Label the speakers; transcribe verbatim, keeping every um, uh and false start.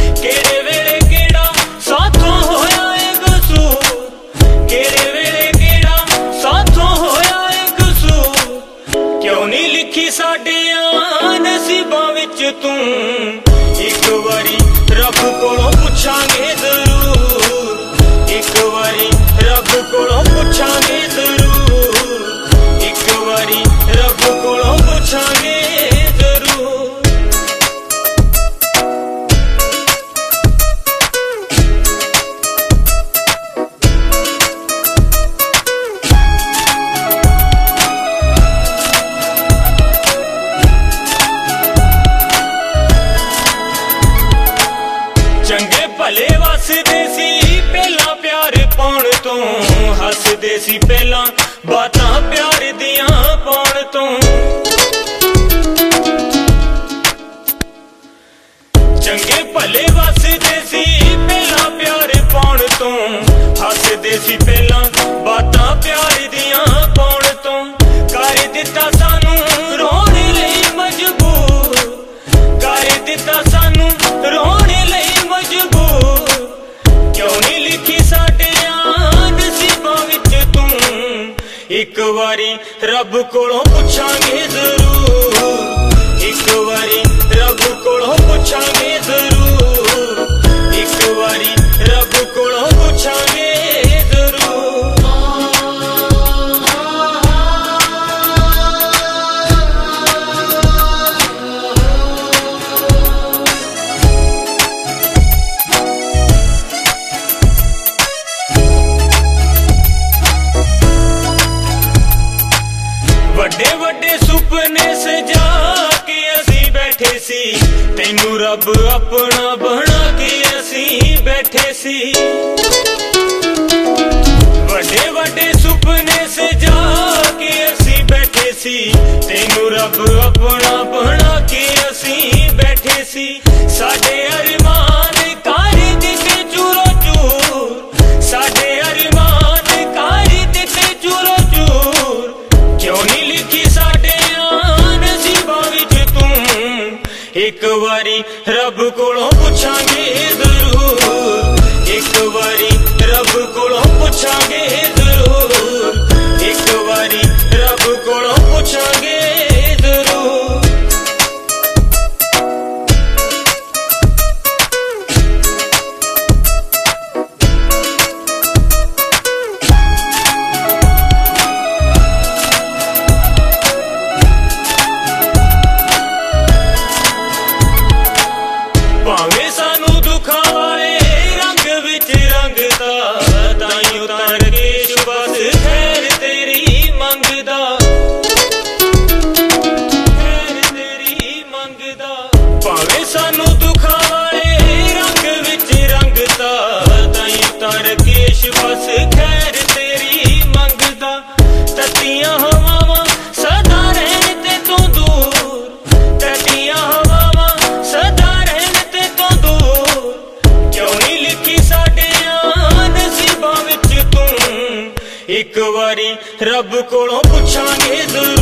Speaker 1: केड़े वेले केड़ा साथों होया ए कसूर, केड़े वेले केड़ा साथों होया ए कसूर। क्यों नहीं लिखी साडियां नसीबां विच तू, एक बारी रब कोलों पुछांगे जरूर, एक बारी रब कोलों पुछांगे जरूर, एक बारी रब कोलों पुछांगे जरूर। चंगे भले वसदे सी पहला प्यार पाउण तो, हसदे सी पहला बातां प्यार दियां पाउण तो। चंगे भले वसदे सी पहला प्यार पाउण तो, हसदे सी पहला बातां प्यार दियां पाउण तो। कर दिता सानू रोने लई मजबूर, कर दिता सानू रोने लई मजबूर। क्यों नहीं लिखी साडियां नसीबां विच तू, एक बारी रब कोलों पुछांगे जरूर, एक बारी रब कोलों पुछांगे जरूर, एक बारी रब कोलों पुछांगे जरूर। वड्डे वड्डे सुपने सजा के असी बैठे सी, तेनू रब अपना बना के असी बैठे सी। वड्डे वड्डे सुपने सजा के असी बैठे सी, तेनू रब अपना बना के असी बैठे सी। साडे अरमान कर दिते चूरो चूर, साडे अरमान कर दिते चूरो चूर। क्यों नहीं लिखी साडियां नसीबां विच तू, एक बारी रब कोलों पुछांगे जरूर, एक बारी रब कोलों पुछांगे जरूर, एक बारी रब कोलों पुछांगे जरूर। भावें सानू दुखां वाले रंग विच रंगदा, ताइयों तार के शुबस खैर तेरी मंगदा, खैर तेरी मंगदा। भावें सानू दुखां वाले रंग विच रंगदा, ताइयों तार के शुबस खैर तेरी मंगदा। ततियां हवावां सदा रहण ते तू दूर, ततियां हवावां सदा रहण ते तू दूर। क्यों नहीं लिखी साडियां नसीबां विच तू, एक बारी रब कोलों पुछांगे जरूर।